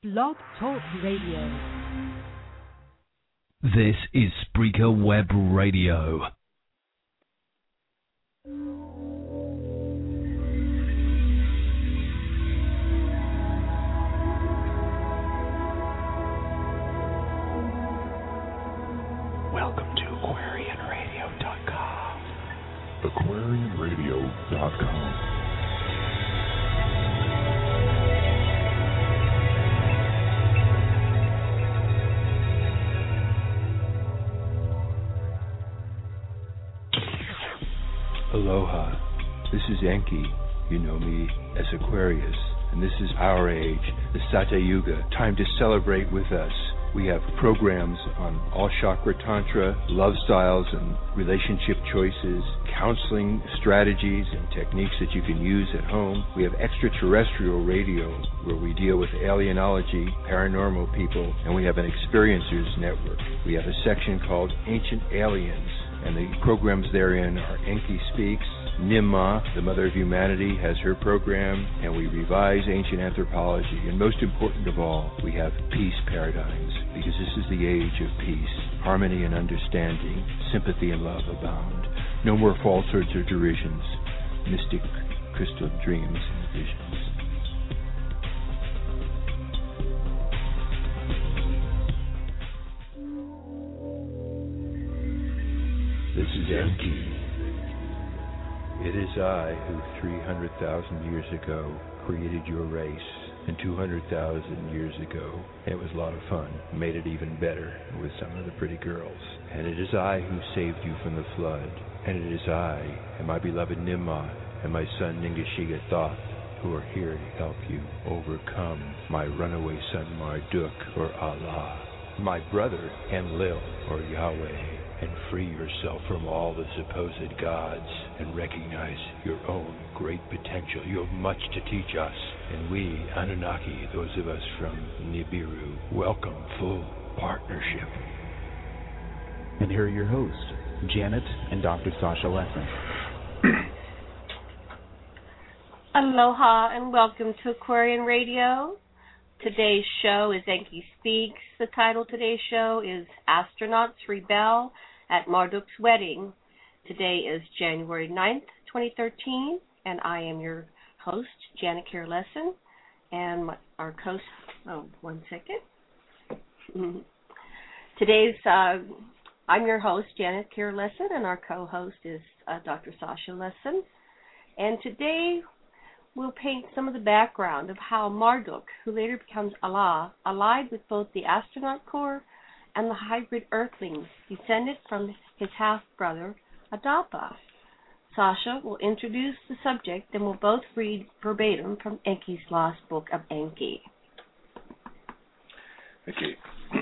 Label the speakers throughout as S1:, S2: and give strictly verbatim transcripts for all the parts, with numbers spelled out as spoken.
S1: Blog Talk Radio.
S2: This is Spreaker Web Radio.
S3: Welcome to Aquarian Radio dot com.
S4: Aquarian Radio dot com.
S5: Aloha, this is Enki. You know me as Aquarius, and this is our age, the Sata Yuga. Time to celebrate with us. We have programs on all chakra tantra, love styles and relationship choices, counseling strategies and techniques that you can use at home. We have extraterrestrial radio where we deal with alienology, paranormal people, and we have an experiencers network. We have a section called Ancient Aliens, and the programs therein are Enki Speaks, Nimma, the Mother of Humanity, has her program, and we revise ancient anthropology. And most important of all, we have peace paradigms, because this is the age of peace, harmony and understanding, sympathy and love abound. No more falsehoods or derisions, mystic crystal dreams and visions. This is Enki. It is I who three hundred thousand years ago created your race, and two hundred thousand years ago, it was a lot of fun, made it even better with some of the pretty girls. And it is I who saved you from the flood, and it is I and my beloved Nimma and my son Ningashiga Thoth who are here to help you overcome my runaway son Marduk, or Allah, my brother Enlil, or Yahweh, and free yourself from all the supposed gods and recognize your own great potential. You have much to teach us, and we, Anunnaki, those of us from Nibiru, welcome full partnership.
S3: And here are your hosts, Janet and Doctor Sasha Lesson.
S6: Aloha and welcome to Aquarian Radio. Today's show is Enki Speaks. The title of today's show is Astronauts Rebel at Marduk's Wedding. Today is January ninth, twenty thirteen, and I am your host, Janet Kier Lesson, and my, our co oh, one second. Today's, uh, I'm your host, Janet Kier Lesson, and our co-host is uh, Doctor Sasha Lesson. And today we'll paint some of the background of how Marduk, who later becomes Allah, allied with both the astronaut corps and the hybrid earthlings descended from his half-brother, Adapa. Sasha will introduce the subject, and we'll both read verbatim from Enki's Lost Book of Enki.
S5: Okay.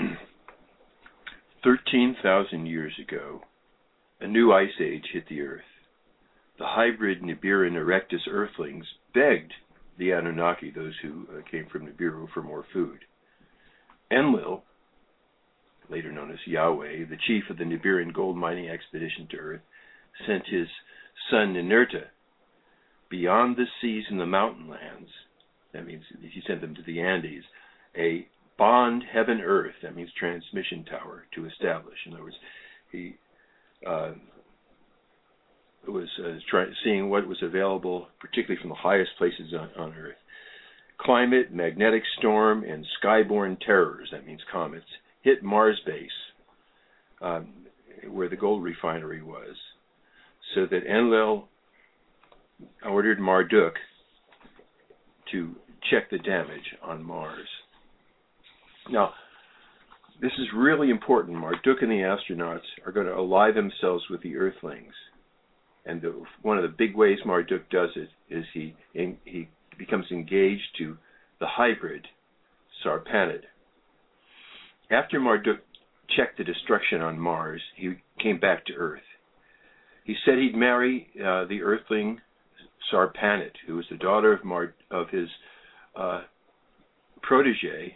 S5: thirteen thousand years ago, a new ice age hit the Earth. The hybrid Nibiran erectus earthlings begged the Anunnaki, those who uh, came from Nibiru, for more food. Enlil, later known as Yahweh, the chief of the Nibiran gold mining expedition to Earth, sent his son Ninurta beyond the seas and the mountain lands. That means he sent them to the Andes, a bond heaven-earth, that means transmission tower, to establish. In other words, he uh, was uh, trying, seeing what was available, particularly from the highest places on, on Earth. Climate, magnetic storm, and skyborne terrors, that means comets, hit Mars base, um, where the gold refinery was, so that Enlil ordered Marduk to check the damage on Mars. Now, this is really important. Marduk and the astronauts are going to ally themselves with the Earthlings. And the, one of the big ways Marduk does it is he in, he becomes engaged to the hybrid Sarpanid. After Marduk checked the destruction on Mars, he came back to Earth. He said he'd marry uh, the Earthling Sarpanid, who was the daughter of, Mar- of his uh, protege.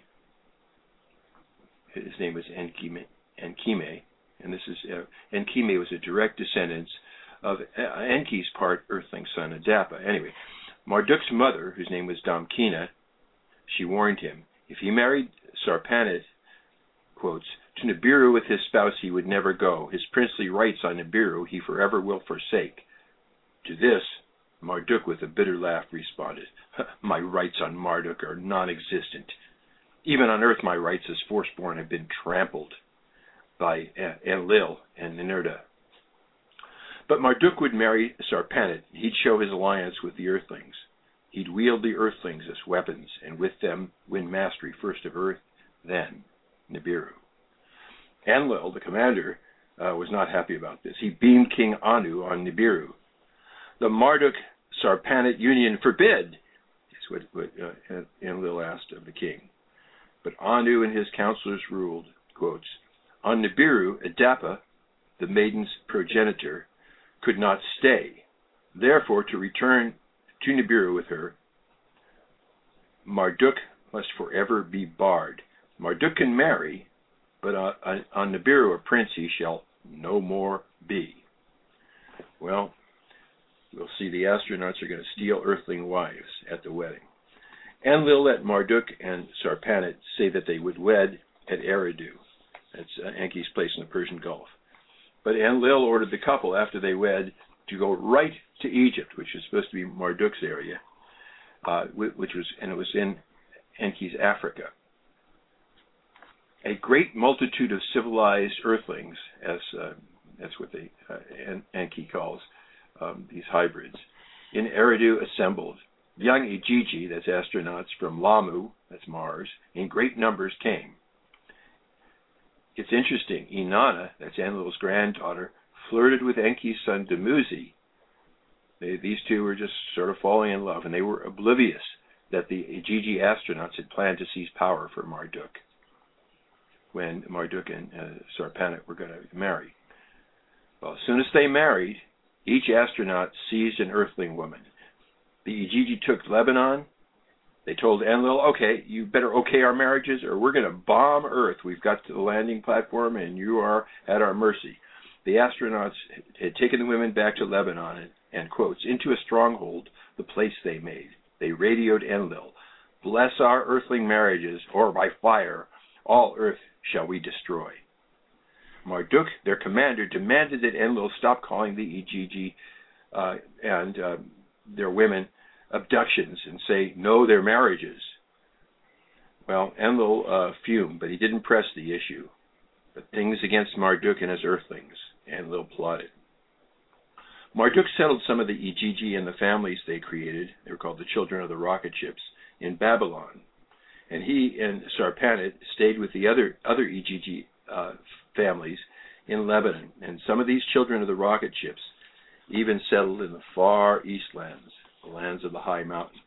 S5: His name was Enkime, Enkime, and this is uh, Enkime was a direct descendant of Enki's part Earthling son Adapa. Anyway, Marduk's mother, whose name was Damkina, she warned him, If he married Sarpanit, quotes, to Nibiru with his spouse he would never go. His princely rights on Nibiru he forever will forsake. To this, Marduk with a bitter laugh responded, my rights on Marduk are non-existent. Even on earth my rights as firstborn have been trampled by Enlil and Ninurta. But Marduk would marry Sarpanit. He'd show his alliance with the Earthlings. He'd wield the Earthlings as weapons, and with them win mastery first of Earth, then Nibiru. Enlil, the commander, uh, was not happy about this. He beamed King Anu on Nibiru. The Marduk-Sarpanit union forbid, is what, what uh, Enlil asked of the king. But Anu and his counselors ruled, quotes, on Nibiru, Adapa, the maiden's progenitor, could not stay. Therefore, to return to Nibiru with her, Marduk must forever be barred. Marduk can marry, but on, on Nibiru a prince he shall no more be. Well, we'll see the astronauts are going to steal Earthling wives at the wedding. Enlil let Marduk and Sarpanit say that they would wed at Eridu. That's uh, Enki's place in the Persian Gulf. But Enlil ordered the couple, after they wed, to go right to Egypt, which was supposed to be Marduk's area, uh, which was, and it was in Enki's Africa. A great multitude of civilized Earthlings, as uh, that's what they uh, Enki calls um, these hybrids, in Eridu assembled. Young Igigi, that's astronauts from Lamu, that's Mars, in great numbers came. It's interesting, Inanna, that's Enlil's granddaughter, flirted with Enki's son Dumuzi. They, these two were just sort of falling in love, and they were oblivious that the Igigi astronauts had planned to seize power for Marduk when Marduk and uh, Sarpanit were going to marry. Well, as soon as they married, each astronaut seized an Earthling woman. The Igigi took Lebanon. They told Enlil, okay, you better okay our marriages or we're going to bomb Earth. We've got to the landing platform and you are at our mercy. The astronauts had taken the women back to Lebanon and, and quotes, into a stronghold, the place they made. They radioed Enlil, bless our Earthling marriages, or by fire, all Earth shall we destroy. Marduk, their commander, demanded that Enlil stop calling the Igigi uh, and uh, their women abductions and say, no, their marriages. Well, Enlil uh, fumed, but he didn't press the issue. But things against Marduk and his Earthlings, Enlil plotted. Marduk settled some of the Igigi and the families they created, they were called the children of the rocket ships, in Babylon. And he and Sarpanit stayed with the other, other Igigi uh, families in Lebanon. And some of these children of the rocket ships even settled in the far east lands, the lands of the high mountains.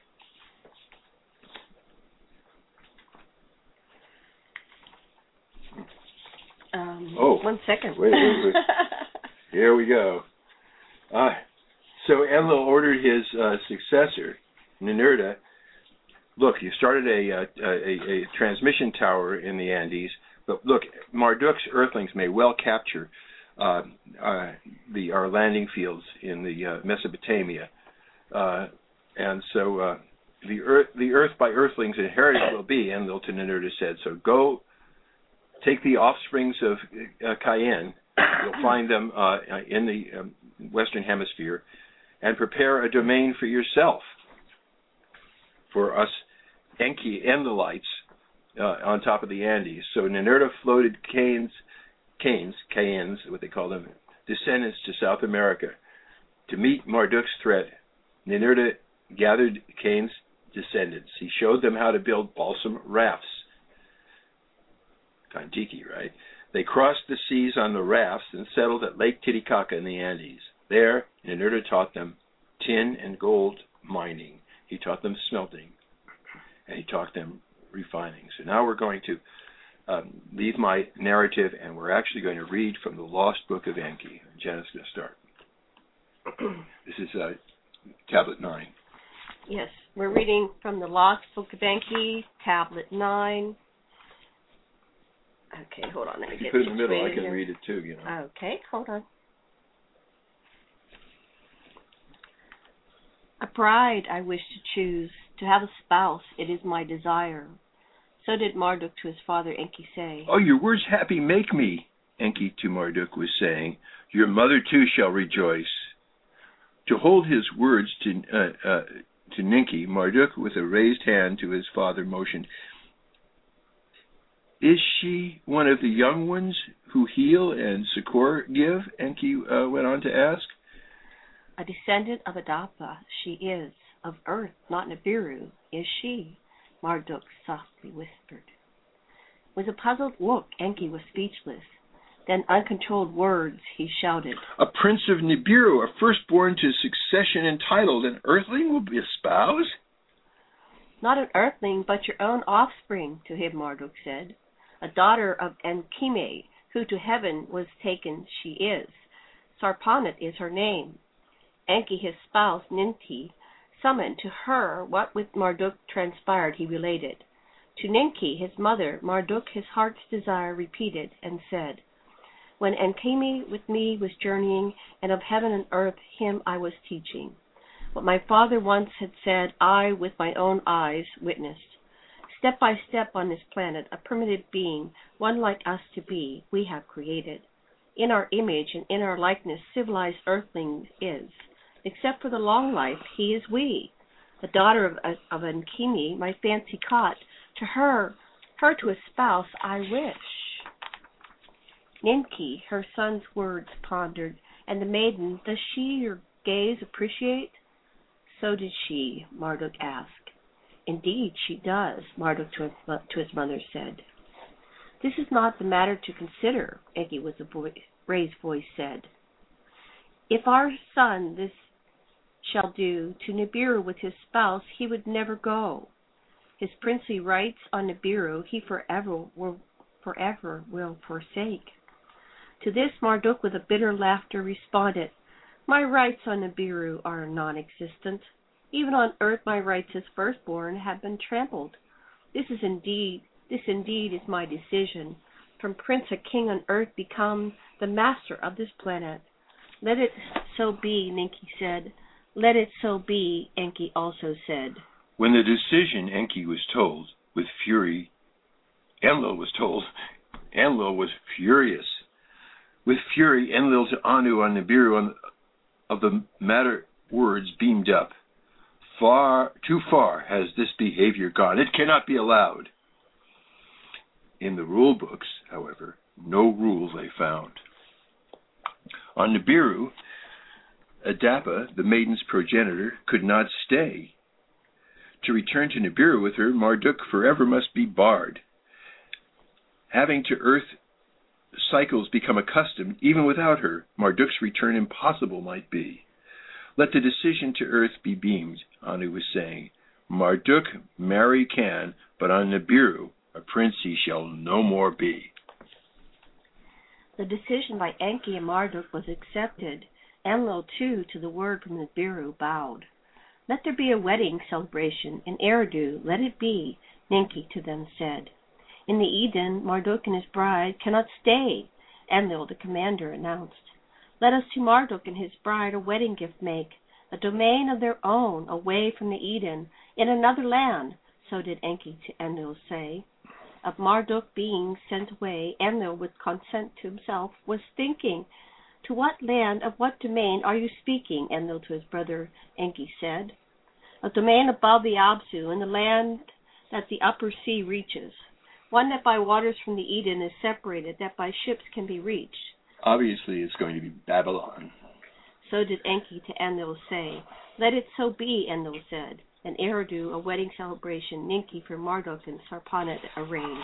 S6: Um,
S5: oh,
S6: one second.
S5: Wait, wait, wait. Here we go. Uh, so Enlil ordered his uh, successor, Ninurta, look, you started a, a, a, a transmission tower in the Andes, but look, Marduk's Earthlings may well capture uh, uh, the our landing fields in the uh, Mesopotamia, uh, and so uh, the Earth, the Earth by Earthlings inherited will be, Enlil to Ninurta said. So go, take the offsprings of uh, Cayenne, you'll find them uh, in the um, Western Hemisphere, and prepare a domain for yourself, for us Enki Enlilites uh, on top of the Andes. So Ninurta floated Cain's, Cain's, Cayennes, what they call them, descendants to South America. To meet Marduk's threat, Ninurta gathered Cain's descendants. He showed them how to build balsam rafts. Kon-Tiki, right? They crossed the seas on the rafts and settled at Lake Titicaca in the Andes. There, Ninurta taught them tin and gold mining. He taught them smelting, and he taught them refining. So now we're going to um, leave my narrative, and we're actually going to read from the Lost Book of Enki. Janet's going to start. This is uh, Tablet nine.
S6: Yes, we're reading from the Lost Book of Enki, Tablet nine. Okay, hold on. Let me
S5: if you
S6: get
S5: put it in the middle, I can
S6: here.
S5: read it too, you know.
S6: Okay, hold on. A bride I wish to choose, to have a spouse, it is my desire. So did Marduk to his father Enki say.
S5: Oh, your words happy make me, Enki to Marduk was saying. Your mother too shall rejoice. To hold his words to uh, uh, to Ninki, Marduk with a raised hand to his father motioned. Is she one of the young ones who heal and succor give? Enki uh, went on to ask.
S6: A descendant of Adapa she is, of earth, not Nibiru, is she, Marduk softly whispered. With a puzzled look, Enki was speechless. Then uncontrolled words he shouted. A
S5: prince of Nibiru, a firstborn to succession entitled, an earthling will be espoused?
S6: Not an earthling, but your own offspring, to him Marduk said. A daughter of Enkime, who to heaven was taken she is. Sarpanit is her name. Enki, his spouse, Ninti, summoned to her what with Marduk transpired he related. To Ninki, his mother, Marduk his heart's desire repeated and said, when Enkime with me was journeying, and of heaven and earth him I was teaching. What my father once had said, I with my own eyes witnessed. Step by step on this planet, a primitive being, one like us to be, we have created. In our image and in our likeness, civilized earthling is. Except for the long life, he is we. The daughter of, of Enkime, my fancy caught, to her, her to espouse I wish. Ninki, her son's words pondered, and the maiden, does she your gaze appreciate? So did she, Marduk asked. Indeed, she does, Marduk to his, to his mother said. This is not the matter to consider, Enki with a voice, raised voice said. If our son this shall do to Nibiru with his spouse, he would never go. His princely rights on Nibiru he forever will, forever will forsake. To this Marduk with a bitter laughter responded, my rights on Nibiru are non-existent. Even on earth my rights as firstborn have been trampled. This is indeed, this indeed is my decision. From prince a king on earth become the master of this planet. Let it so be, Ninki said. Let it so be, Enki also said.
S5: When the decision Enki was told, with fury, Enlil was told, Enlil was furious. With fury, Enlil to Anu on Nibiru on, of the matter words beamed up. Far, too far has this behavior gone. It cannot be allowed. In the rule books, however, no rule they found. On Nibiru, Adapa, the maiden's progenitor, could not stay. To return to Nibiru with her, Marduk forever must be barred. Having to earth cycles become accustomed, even without her, Marduk's return impossible might be. Let the decision to earth be beamed, Anu was saying. Marduk marry can, but on Nibiru, a prince he shall no more be.
S6: The decision by Enki and Marduk was accepted. Enlil, too, to the word from Nibiru, bowed. Let there be a wedding celebration in Eridu, let it be, Ninki to them said. In the Eden, Marduk and his bride cannot stay, Enlil, the commander, announced. Let us to Marduk and his bride a wedding gift make, a domain of their own, away from the Eden, in another land, so did Enki to Enlil say. Of Marduk being sent away, Enlil, with consent to himself, was thinking, to what land, of what domain are you speaking, Enlil to his brother Enki said. A domain above the Absu, in the land that the upper sea reaches. One that by waters from the Eden is separated, that by ships can be reached.
S5: Obviously, it's going to be Babylon.
S6: So did Enki to Enlil say. Let it so be, Enlil said. And Eridu, a wedding celebration, Ninki for Marduk and Sarpanit arranged.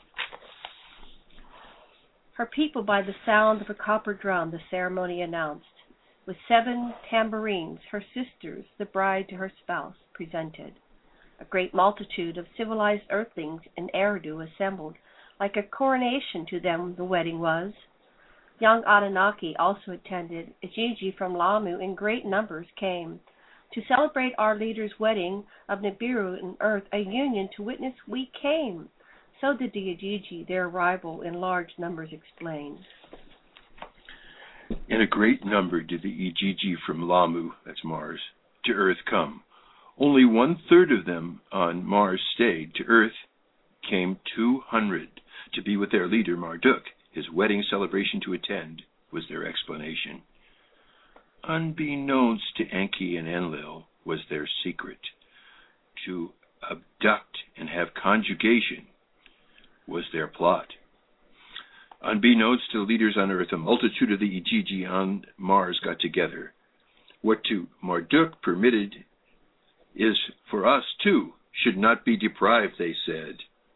S6: Her people by the sound of a copper drum the ceremony announced. With seven tambourines, her sisters, the bride to her spouse, presented. A great multitude of civilized earthlings in Eridu assembled. Like a coronation to them the wedding was. Young Anunnaki also attended. Igigi from Lamu in great numbers came. To celebrate our leader's wedding of Nibiru and Earth, a union to witness we came. So did the Igigi, their arrival in large numbers, explain.
S5: In a great number did the Igigi from Lamu, that's Mars, to Earth come. Only one-third of them on Mars stayed. To Earth came two hundred to be with their leader Marduk, his wedding celebration to attend, was their explanation. Unbeknownst to Enki and Enlil was their secret. To abduct and have conjugation was their plot. Unbeknownst to the leaders on Earth, a multitude of the Igigi on Mars got together. What to Marduk permitted is for us too, should not be deprived, they said.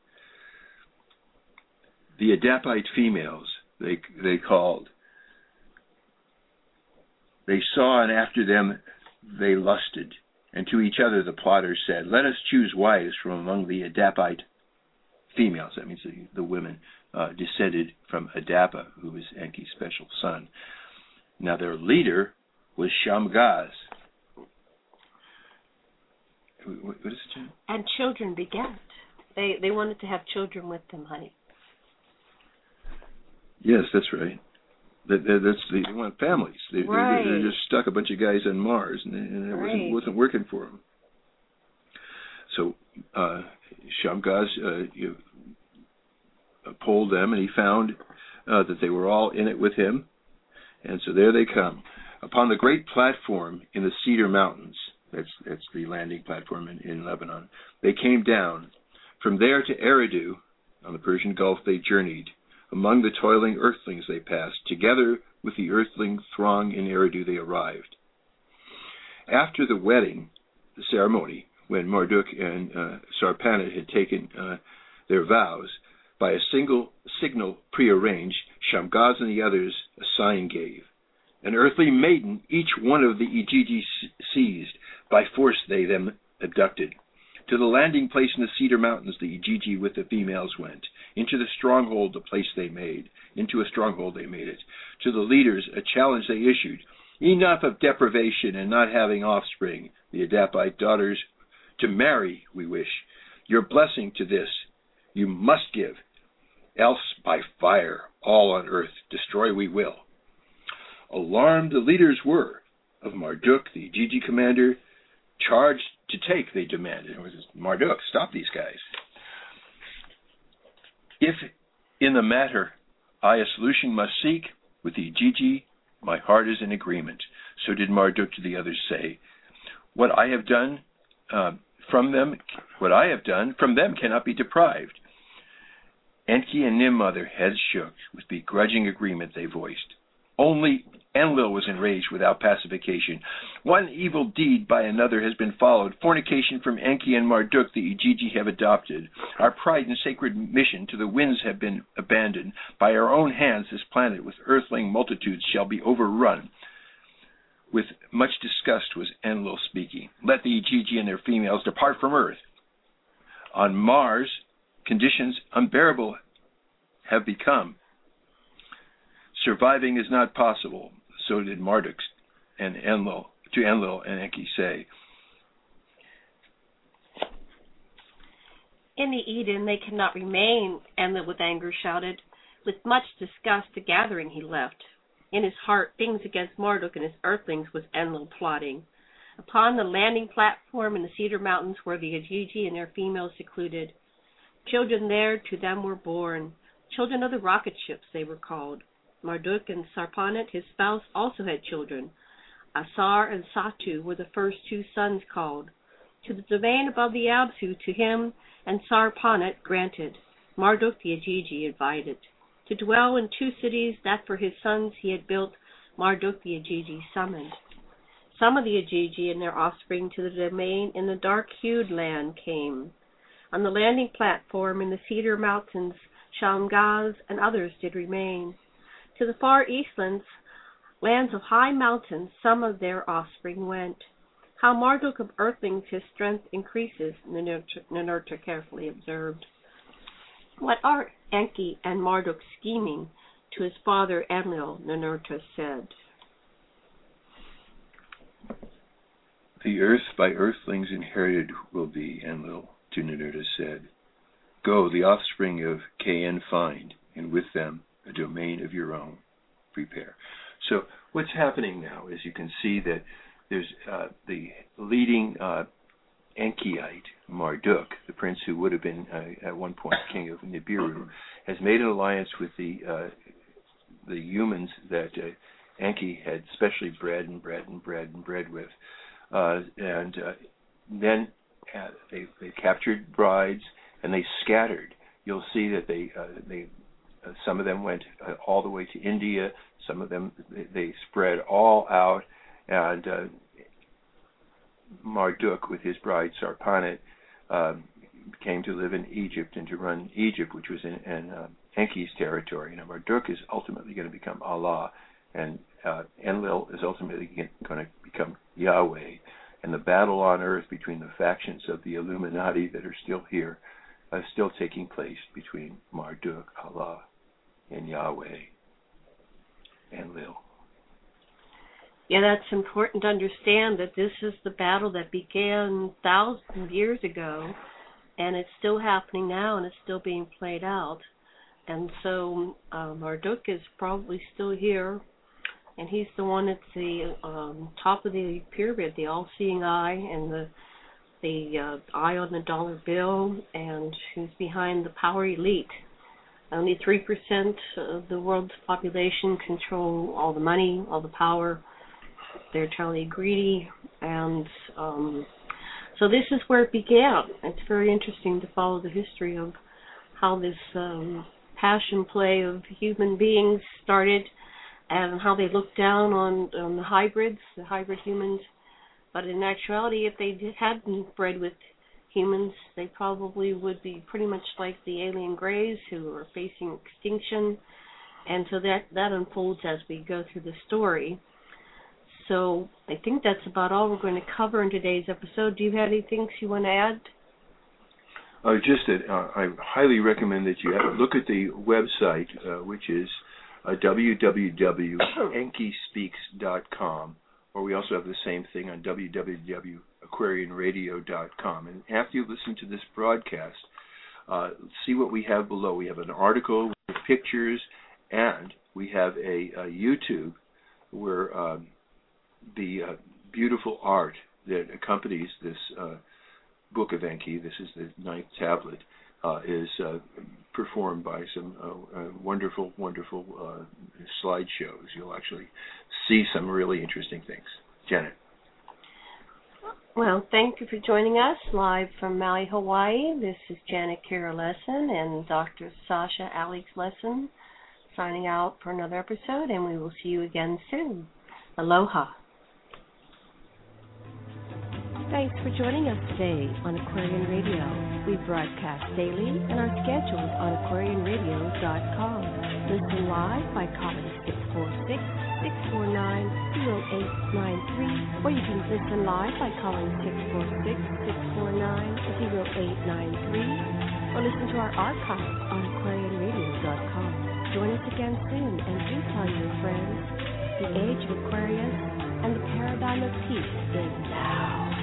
S5: The Adapite females, they they called. They saw, and after them they lusted. And to each other the plotters said, let us choose wives from among the Adapite females. That means the, the women uh, descended from Adapa, who was Enki's special son. Now their leader was Shamgaz. What is it, Jen?
S6: And children begat. They they wanted to have children with them, honey.
S5: Yes, that's right. That, that, that's the, they want families. They,
S6: right.
S5: They're just stuck a bunch of guys on Mars, and, and it
S6: right.
S5: wasn't, wasn't working for them. So uh, Shamgaz uh, you, uh, polled them, and he found uh, that they were all in it with him. And so there they come. Upon the great platform in the Cedar Mountains, that's, that's the landing platform in, in Lebanon, they came down. From there to Eridu, on the Persian Gulf, they journeyed. Among the toiling earthlings they passed. Together with the earthling throng in Eridu they arrived. After the wedding, the ceremony, when Marduk and uh, Sarpanit had taken uh, their vows, by a single signal prearranged, Shamgaz and the others a sign gave. An earthly maiden each one of the Igigi seized. By force they them abducted. To the landing place in the Cedar Mountains the Igigi with the females went. Into the stronghold the place they made. Into a stronghold they made it. To the leaders a challenge they issued. Enough of deprivation and not having offspring, the Adapite daughters. To marry we wish. Your blessing to this you must give. Else by fire all on earth destroy we will. Alarmed the leaders were of Marduk, the Igigi commander. Charged to take, they demanded. It was Marduk, stop these guys. If in the matter I a solution must seek, with the Igigi, my heart is in agreement. So did Marduk to the others say, What I have done uh, from them, what I have done from them cannot be deprived. Enki and Nimrod, their heads shook. With begrudging agreement they voiced. Only Enlil was enraged without pacification. One evil deed by another has been followed. Fornication from Enki and Marduk the Igigi have adopted. Our pride and sacred mission to the winds have been abandoned. By our own hands this planet with earthling multitudes shall be overrun. With much disgust was Enlil speaking. Let the Igigi and their females depart from earth. On Mars, conditions unbearable have become. Surviving is not possible. So did Marduk and Enlil, to Enlil and Enki say.
S6: In the Eden they cannot remain, Enlil with anger shouted. With much disgust the gathering he left. In his heart things against Marduk and his earthlings was Enlil plotting. Upon the landing platform in the Cedar Mountains were the Igigi and their females secluded. Children there to them were born. Children of the rocket ships they were called. Marduk and Sarpanit, his spouse, also had children. Asar and Satu were the first two sons called. To the domain above the Absu, to him and Sarpanit granted. Marduk the Igigi invited. To dwell in two cities that for his sons he had built, Marduk the Igigi summoned. Some of the Igigi and their offspring to the domain in the dark-hued land came. On the landing platform in the Cedar Mountains, Shamgaz and others did remain. To the far eastlands, lands of high mountains, some of their offspring went. How Marduk of earthlings his strength increases, Ninurta carefully observed. What are Enki and Marduk scheming to his father Enlil, Ninurta said.
S5: The earth by earthlings inherited will be, Enlil to Ninurta said. Go, the offspring of Cain find, and with them a domain of your own. Prepare. So what's happening now is you can see that there's uh, the leading uh, Enkiite, Marduk, the prince who would have been uh, at one point king of Nibiru, has made an alliance with the uh, the humans that uh, Enki had specially bred and bred and bred and bred with, uh, and uh, then uh, they they captured brides and they scattered. You'll see that they uh, they uh, some of them went uh, all the way to India. Some of them they, they spread all out, and uh, Marduk with his bride Sarpanit um, came to live in Egypt and to run Egypt, which was in, in uh, Enki's territory. Now Marduk is ultimately going to become Allah, and uh, Enlil is ultimately going to become Yahweh. And the battle on earth between the factions of the Illuminati that are still here is uh, still taking place between Marduk, Allah, and Yahweh, Enlil.
S6: Yeah, that's important to understand that this is the battle that began thousands of years ago, and it's still happening now, and it's still being played out. And so uh, Marduk is probably still here, and he's the one at the um, top of the pyramid, the all-seeing eye, and the the uh, eye on the dollar bill, and who's behind the power elite. Only three percent of the world's population control all the money, all the power. They're totally greedy, and um, so this is where it began. It's very interesting to follow the history of how this um, passion play of human beings started, and how they looked down on, on the hybrids, the hybrid humans. But in actuality, if they did, hadn't bred with humans, they probably would be pretty much like the alien greys who are facing extinction. And so that, that unfolds as we go through the story. So I think that's about all we're going to cover in today's episode. Do you have any things you want to add?
S5: Uh, just that uh, I highly recommend that you have a look at the website, uh, which is uh, w w w dot enki speaks dot com, or we also have the same thing on w w w dot aquarian radio dot com. And after you listen to this broadcast, uh, see what we have below. We have an article with pictures, and we have a, a YouTube where um, the uh, beautiful art that accompanies this uh, book of Enki, this is the ninth tablet, uh, is uh, performed by some uh, uh, wonderful, wonderful uh, slideshows. You'll actually see some really interesting things. Janet.
S6: Well, thank you for joining us live from Maui, Hawaii. This is Janet Kira Lesson and Doctor Sasha Alex Lesson signing out for another episode, and we will see you again soon. Aloha.
S1: Thanks for joining us today on Aquarian Radio. We broadcast daily, and our schedule is on aquarian radio dot com. Listen live by calling six four six, six four nine, zero eight nine three, or you can listen live by calling six four six, six four nine, zero eight nine three, or listen to our archives on aquarian radio dot com. Join us again soon, and do tell your friends the age of Aquarius and the paradigm of peace is now.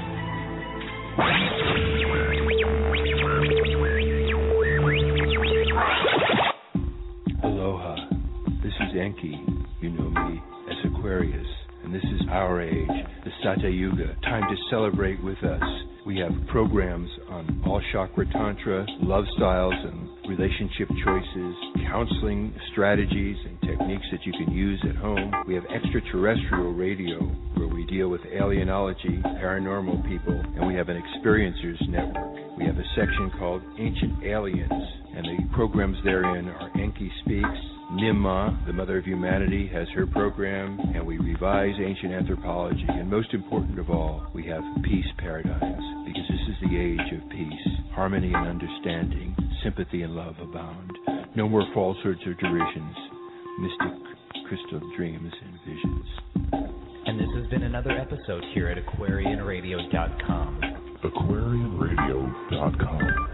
S5: Aloha. This is Enki. You know me as Aquarius, and this is our age, the Satya Yuga. Time to celebrate with us. We have programs on all chakra tantra, love styles and relationship choices, counseling strategies and techniques that you can use at home. We have extraterrestrial radio where we deal with alienology, paranormal people, and we have an experiencers network. We have a section called Ancient Aliens, and the programs therein are Enki Speaks. Nimma, the Mother of Humanity, has her program, and we revise ancient anthropology. And most important of all, we have peace paradigms, because this is the age of peace, harmony and understanding, sympathy and love abound. No more falsehoods or derisions, mystic crystal dreams and visions.
S3: And this has been another episode here at aquarian radio dot com.
S4: aquarian radio dot com.